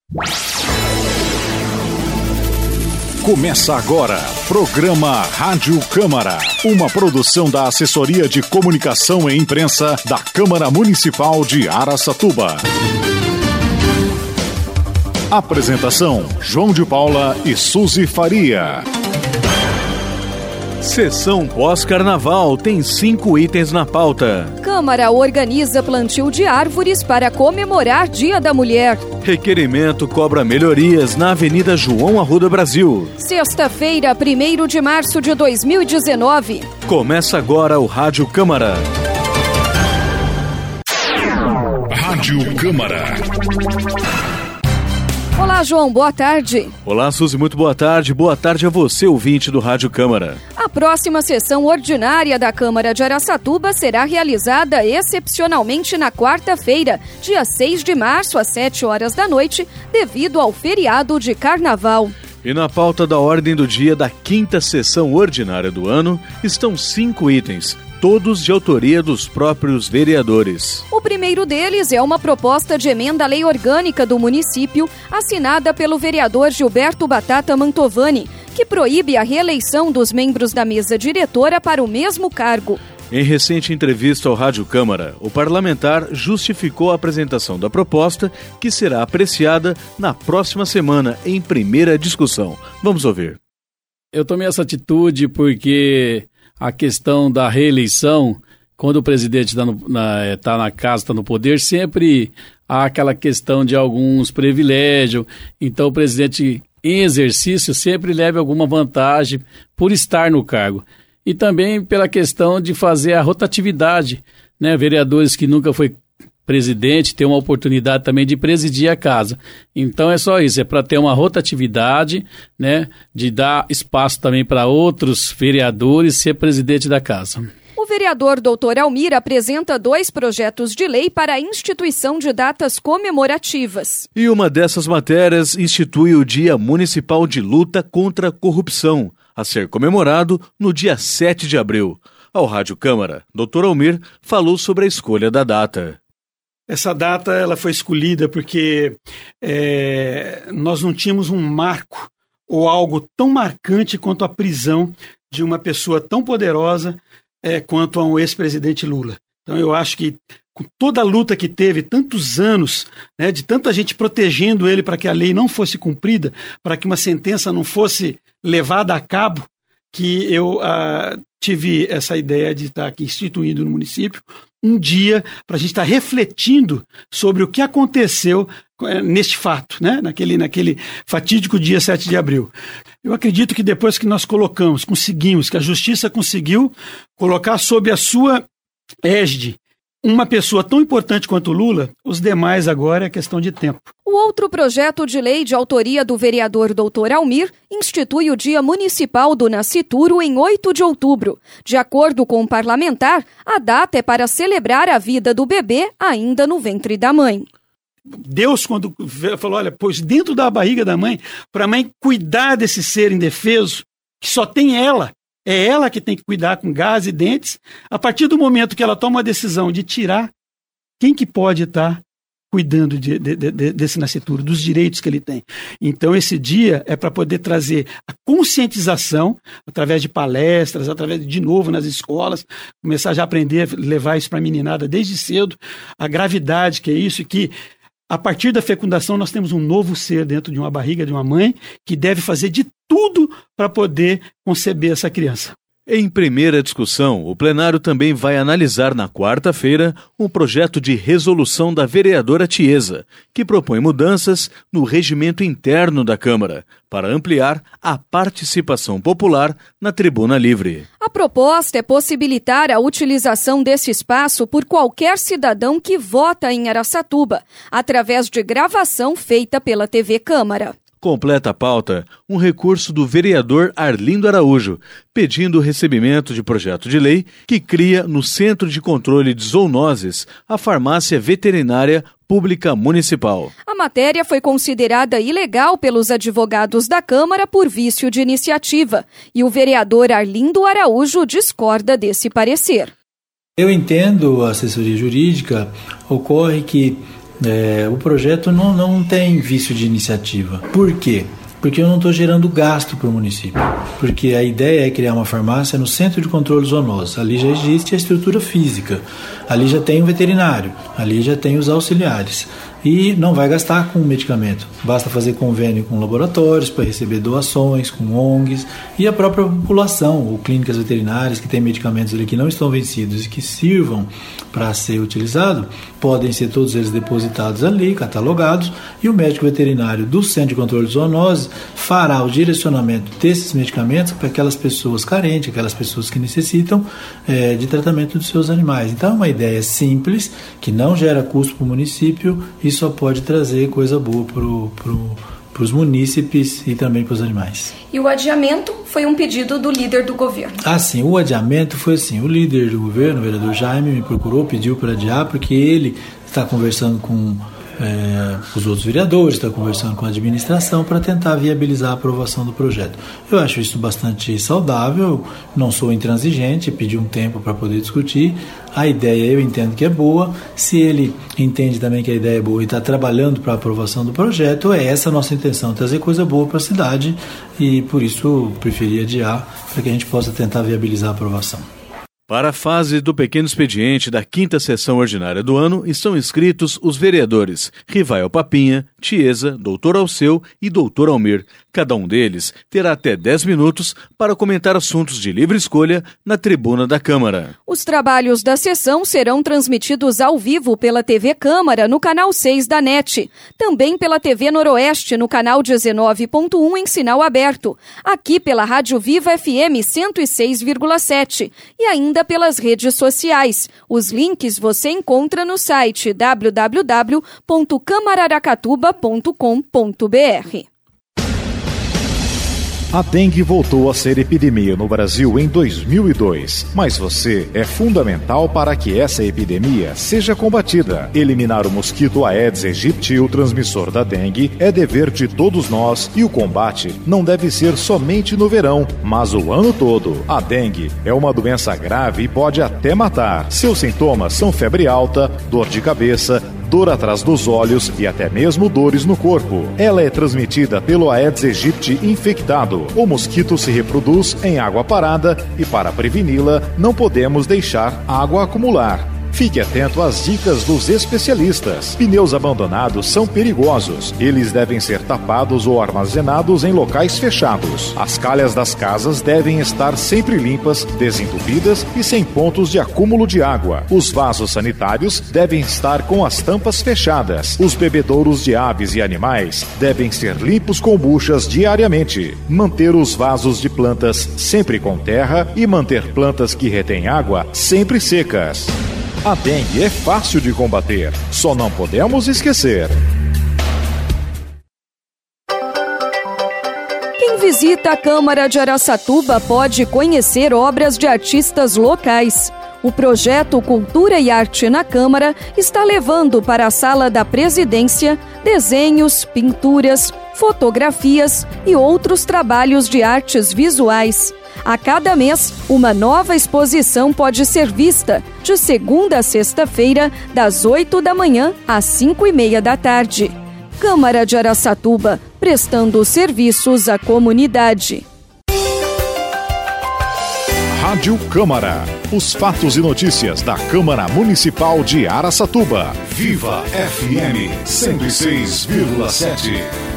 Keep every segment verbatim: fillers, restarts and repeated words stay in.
Começa agora, programa Rádio Câmara, uma produção da Assessoria de Comunicação e Imprensa da Câmara Municipal de Araçatuba. Apresentação, João de Paula e Suzy Faria. Sessão pós-carnaval tem cinco itens na pauta. Câmara organiza plantio de árvores para comemorar Dia da Mulher. Requerimento cobra melhorias na Avenida João Arruda Brasil. Sexta-feira, primeiro de março de dois mil e dezenove. Começa agora o Rádio Câmara. Rádio Câmara. Olá, João, boa tarde. Olá, Suzy, muito boa tarde. Boa tarde a você, ouvinte do Rádio Câmara. A próxima sessão ordinária da Câmara de Araçatuba será realizada excepcionalmente na quarta-feira, dia seis de março, às sete horas da noite, devido ao feriado de Carnaval. E na pauta da ordem do dia da quinta sessão ordinária do ano estão cinco itens, todos de autoria dos próprios vereadores. O primeiro deles é uma proposta de emenda à lei orgânica do município, assinada pelo vereador Gilberto Batata Mantovani, que proíbe a reeleição dos membros da mesa diretora para o mesmo cargo. Em recente entrevista ao Rádio Câmara, o parlamentar justificou a apresentação da proposta, que será apreciada na próxima semana em primeira discussão. Vamos ouvir. Eu tomei essa atitude porque a questão da reeleição, quando o presidente está na, tá na casa, está no poder, sempre há aquela questão de alguns privilégios. Então o presidente, em exercício, sempre leva alguma vantagem por estar no cargo. E também pela questão de fazer a rotatividade, né? Vereadores que nunca foi presidente ter uma oportunidade também de presidir a casa. Então é só isso, é para ter uma rotatividade, né, de dar espaço também para outros vereadores ser presidente da casa. O vereador doutor Almir apresenta dois projetos de lei para a instituição de datas comemorativas. E uma dessas matérias institui o Dia Municipal de Luta contra a Corrupção, a ser comemorado no dia sete de abril. Ao Rádio Câmara, doutor Almir falou sobre a escolha da data. Essa data ela foi escolhida porque é, nós não tínhamos um marco ou algo tão marcante quanto a prisão de uma pessoa tão poderosa é, quanto a um ex-presidente Lula. Então eu acho que com toda a luta que teve, tantos anos, né, de tanta gente protegendo ele para que a lei não fosse cumprida, para que uma sentença não fosse levada a cabo, que eu ah, tive essa ideia de estar aqui instituindo no município um dia para a gente estar refletindo sobre o que aconteceu neste fato, né? naquele, naquele fatídico dia sete de abril. Eu acredito que depois que nós colocamos, conseguimos, que a justiça conseguiu colocar sob a sua égide uma pessoa tão importante quanto Lula, os demais agora é questão de tempo. O outro projeto de lei de autoria do vereador doutor Almir institui o Dia Municipal do Nascituro em oito de outubro. De acordo com o parlamentar, a data é para celebrar a vida do bebê ainda no ventre da mãe. Deus, quando falou, olha, pois dentro da barriga da mãe, para a mãe cuidar desse ser indefeso, que só tem ela, é ela que tem que cuidar com gás e dentes. A partir do momento que ela toma a decisão de tirar, quem que pode estar cuidando de, de, de, desse nascituro, dos direitos que ele tem? Então esse dia é para poder trazer a conscientização, através de palestras, através de, de novo nas escolas, começar já a aprender, levar isso para a meninada desde cedo, a gravidade que é isso, e que a partir da fecundação nós temos um novo ser dentro de uma barriga de uma mãe que deve fazer de tudo para poder conceber essa criança. Em primeira discussão, o plenário também vai analisar na quarta-feira um projeto de resolução da vereadora Tiesa, que propõe mudanças no regimento interno da Câmara, para ampliar a participação popular na tribuna livre. A proposta é possibilitar a utilização desse espaço por qualquer cidadão que vota em Araçatuba, através de gravação feita pela T V Câmara. Completa a pauta um recurso do vereador Arlindo Araújo, pedindo o recebimento de projeto de lei que cria no Centro de Controle de Zoonoses a farmácia veterinária pública municipal. A matéria foi considerada ilegal pelos advogados da Câmara por vício de iniciativa, e o vereador Arlindo Araújo discorda desse parecer. Eu entendo a assessoria jurídica, ocorre que É, o projeto não, não tem vício de iniciativa. Por quê? Porque eu não estou gerando gasto para o município. Porque a ideia é criar uma farmácia no Centro de Controle Zoonoses. Ali já existe a estrutura física, ali já tem o veterinário, ali já tem os auxiliares. E não vai gastar com medicamento. Basta fazer convênio com laboratórios para receber doações, com O N Gs e a própria população, ou clínicas veterinárias que têm medicamentos ali que não estão vencidos e que sirvam para ser utilizado, podem ser todos eles depositados ali, catalogados, e o médico veterinário do Centro de Controle de Zoonoses fará o direcionamento desses medicamentos para aquelas pessoas carentes, aquelas pessoas que necessitam é, de tratamento dos seus animais. Então é uma ideia simples, que não gera custo para o município e só pode trazer coisa boa para os munícipes e também para os animais. E o adiamento foi um pedido do líder do governo. Ah, sim, o adiamento foi assim, o líder do governo, o vereador Jaime, me procurou, pediu para adiar, porque ele está conversando com é, os outros vereadores, está conversando com a administração para tentar viabilizar a aprovação do projeto. Eu acho isso bastante saudável, não sou intransigente, pedi um tempo para poder discutir. A ideia eu entendo que é boa, se ele entende também que a ideia é boa e está trabalhando para a aprovação do projeto, é essa a nossa intenção, trazer coisa boa para a cidade, e por isso preferi adiar, para que a gente possa tentar viabilizar a aprovação. Para a fase do pequeno expediente da quinta sessão ordinária do ano, estão inscritos os vereadores Rivael Papinha, Tiesa, doutor Alceu e doutor Almir. Cada um deles terá até dez minutos para comentar assuntos de livre escolha na tribuna da Câmara. Os trabalhos da sessão serão transmitidos ao vivo pela T V Câmara no canal seis da N E T, também pela T V Noroeste no canal dezenove ponto um em sinal aberto, aqui pela Rádio Viva F M cento e seis vírgula sete e ainda pelas redes sociais. Os links você encontra no site w w w ponto câmara aracatuba ponto com ponto b r. A dengue voltou a ser epidemia no Brasil em dois mil e dois, mas você é fundamental para que essa epidemia seja combatida. Eliminar o mosquito Aedes aegypti, o transmissor da dengue, é dever de todos nós e o combate não deve ser somente no verão, mas o ano todo. A dengue é uma doença grave e pode até matar. Seus sintomas são febre alta, dor de cabeça, dor atrás dos olhos e até mesmo dores no corpo. Ela é transmitida pelo Aedes aegypti infectado. O mosquito se reproduz em água parada e, para preveni-la, não podemos deixar água acumular. Fique atento às dicas dos especialistas. Pneus abandonados são perigosos. Eles devem ser tapados ou armazenados em locais fechados. As calhas das casas devem estar sempre limpas, desentupidas e sem pontos de acúmulo de água. Os vasos sanitários devem estar com as tampas fechadas. Os bebedouros de aves e animais devem ser limpos com buchas diariamente. Manter os vasos de plantas sempre com terra e manter plantas que retêm água sempre secas. A dengue é fácil de combater, só não podemos esquecer. Quem visita a Câmara de Araçatuba pode conhecer obras de artistas locais. O projeto Cultura e Arte na Câmara está levando para a sala da presidência desenhos, pinturas, fotografias e outros trabalhos de artes visuais. A cada mês, uma nova exposição pode ser vista, de segunda a sexta-feira, das oito da manhã às cinco e meia da tarde. Câmara de Araçatuba, prestando serviços à comunidade. Rádio Câmara. Os fatos e notícias da Câmara Municipal de Araçatuba. Viva F M cento e seis vírgula sete.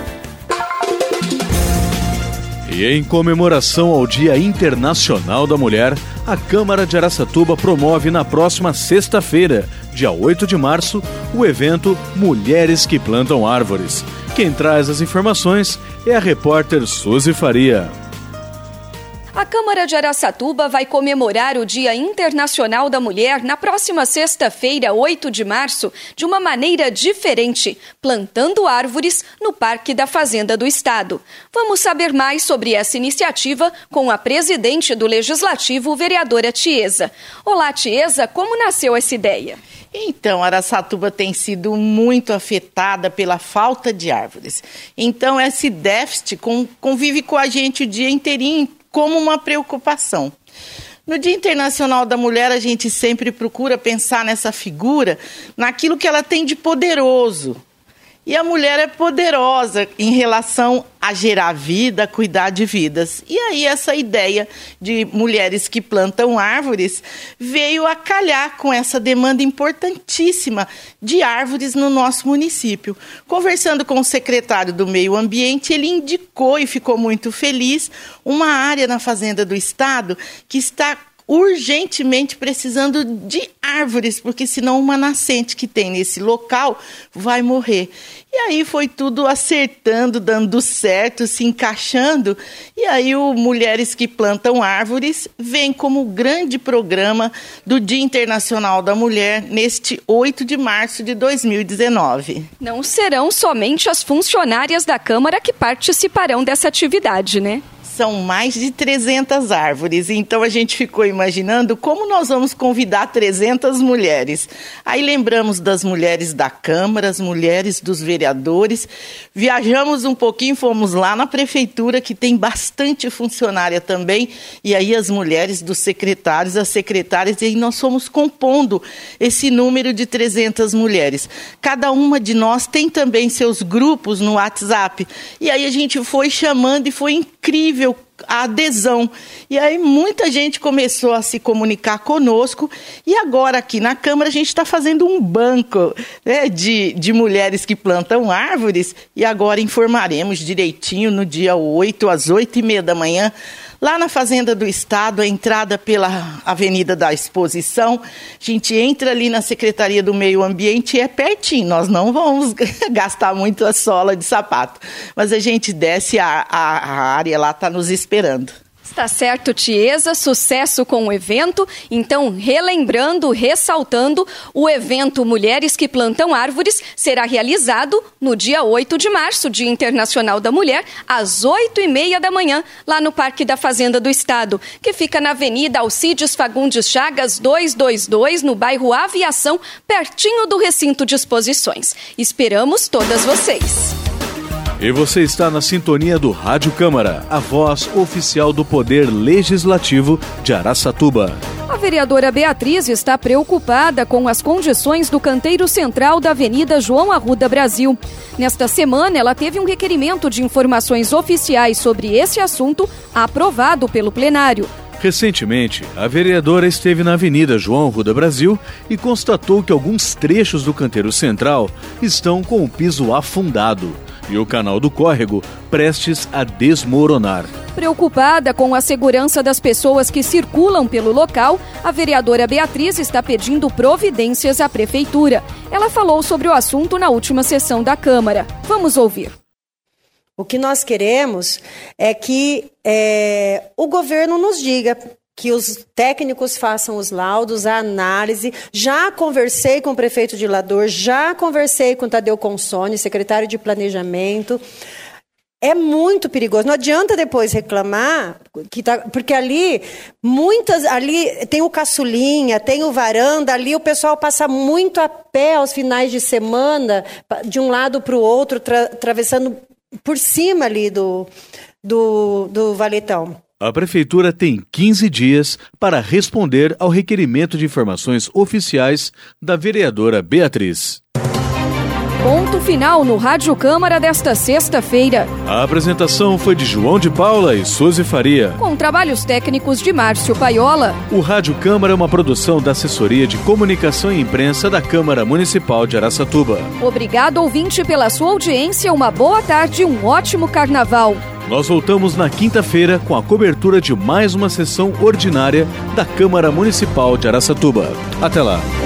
E em comemoração ao Dia Internacional da Mulher, a Câmara de Araçatuba promove na próxima sexta-feira, dia oito de março, o evento Mulheres que Plantam Árvores. Quem traz as informações é a repórter Suzy Faria. A Câmara de Araçatuba vai comemorar o Dia Internacional da Mulher na próxima sexta-feira, oito de março, de uma maneira diferente, plantando árvores no Parque da Fazenda do Estado. Vamos saber mais sobre essa iniciativa com a presidente do Legislativo, vereadora Tiesa. Olá, Tiesa, como nasceu essa ideia? Então, Araçatuba tem sido muito afetada pela falta de árvores. Então, esse déficit convive com a gente o dia inteirinho como uma preocupação. No Dia Internacional da Mulher, a gente sempre procura pensar nessa figura, naquilo que ela tem de poderoso. E a mulher é poderosa em relação a gerar vida, a cuidar de vidas. E aí essa ideia de mulheres que plantam árvores veio a calhar com essa demanda importantíssima de árvores no nosso município. Conversando com o secretário do Meio Ambiente, ele indicou e ficou muito feliz uma área na Fazenda do Estado que está urgentemente precisando de árvores, porque senão uma nascente que tem nesse local vai morrer. E aí foi tudo acertando, dando certo, se encaixando, e aí o Mulheres que Plantam Árvores vem como grande programa do Dia Internacional da Mulher neste oito de março de dois mil e dezenove. Não serão somente as funcionárias da Câmara que participarão dessa atividade, né? São mais de trezentas árvores, então a gente ficou imaginando como nós vamos convidar trezentas mulheres. Aí lembramos das mulheres da Câmara, as mulheres dos vereadores, viajamos um pouquinho, fomos lá na prefeitura, que tem bastante funcionária também, e aí as mulheres dos secretários, as secretárias, e aí nós fomos compondo esse número de trezentas mulheres. Cada uma de nós tem também seus grupos no WhatsApp, e aí a gente foi chamando e foi incrível a adesão. E aí muita gente começou a se comunicar conosco, e agora aqui na Câmara a gente está fazendo um banco, né, de, de mulheres que plantam árvores, e agora informaremos direitinho no dia oito, às oito e meia da manhã, lá na Fazenda do Estado, a entrada pela Avenida da Exposição. A gente entra ali na Secretaria do Meio Ambiente e é pertinho, nós não vamos gastar muito a sola de sapato, mas a gente desce, a, a, a área lá está nos esperando. Está certo, Tiesa, sucesso com o evento. Então, relembrando, ressaltando, o evento Mulheres que Plantam Árvores será realizado no dia oito de março, Dia Internacional da Mulher, às oito e meia da manhã, lá no Parque da Fazenda do Estado, que fica na Avenida Alcides Fagundes Chagas duzentos e vinte e dois, no bairro Aviação, pertinho do recinto de exposições. Esperamos todas vocês. E você está na sintonia do Rádio Câmara, a voz oficial do Poder Legislativo de Araçatuba. A vereadora Beatriz está preocupada com as condições do canteiro central da Avenida João Arruda Brasil. Nesta semana, ela teve um requerimento de informações oficiais sobre esse assunto aprovado pelo plenário. Recentemente, a vereadora esteve na Avenida João Arruda Brasil e constatou que alguns trechos do canteiro central estão com o piso afundado e o canal do córrego prestes a desmoronar. Preocupada com a segurança das pessoas que circulam pelo local, a vereadora Beatriz está pedindo providências à prefeitura. Ela falou sobre o assunto na última sessão da Câmara. Vamos ouvir. O que nós queremos é que é, o governo nos diga, que os técnicos façam os laudos, a análise. Já conversei com o prefeito de Lador, já conversei com o Tadeu Consone, secretário de Planejamento. É muito perigoso. Não adianta depois reclamar, que tá, porque ali, muitas, ali tem o caçulinha, tem o varanda, ali o pessoal passa muito a pé aos finais de semana, de um lado para o outro, tra, atravessando por cima ali do, do, do valetão. A Prefeitura tem quinze dias para responder ao requerimento de informações oficiais da vereadora Beatriz. Ponto final no Rádio Câmara desta sexta-feira. A apresentação foi de João de Paula e Suzy Faria, com trabalhos técnicos de Márcio Paiola. O Rádio Câmara é uma produção da Assessoria de Comunicação e Imprensa da Câmara Municipal de Araçatuba. Obrigado, ouvinte, pela sua audiência. Uma boa tarde e um ótimo carnaval. Nós voltamos na quinta-feira com a cobertura de mais uma sessão ordinária da Câmara Municipal de Araçatuba. Até lá!